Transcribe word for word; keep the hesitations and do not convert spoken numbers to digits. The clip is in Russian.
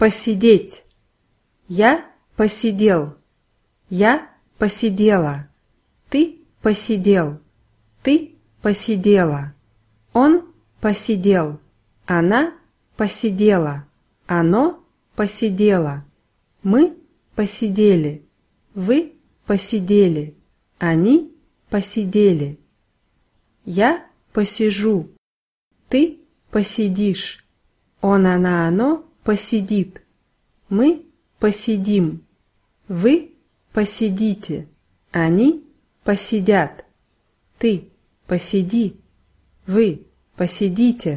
Посидеть. Я посидел. Я посидела. Ты посидел. Ты посидела. Он посидел. Она посидела. Оно посидело. Мы посидели. Вы посидели. Они посидели. Я посижу. Ты посидишь. Он, она, оно посидит. Мы посидим. Вы посидите. Они посидят. Ты посиди. Вы посидите.